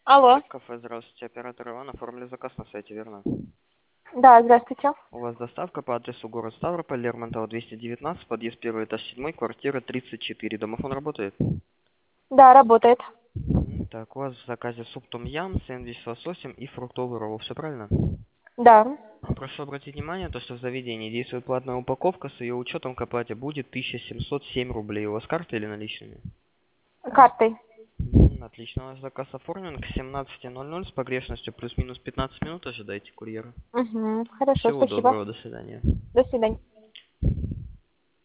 Алло. Кафе, здравствуйте, оператор Иван, оформили заказ на сайте, верно? Да, здравствуйте. У вас доставка по адресу город Ставрополь, Лермонтова, 219, подъезд 1, этаж 7, квартира 34. Домофон работает? Да, работает. Так, у вас в заказе суп том-ям, сэндвич с лососем и фруктовый ролл, все правильно? Да. Прошу обратить внимание, то, что в заведении действует платная упаковка, с ее учетом к оплате будет 1707 рублей. У вас карта или наличными? Картой. Отлично, у вас заказ оформлен к 17:00 с погрешностью плюс-минус 15 минут ожидайте курьера. Угу. Хорошо, Всего спасибо. доброго, до свидания. До свидания.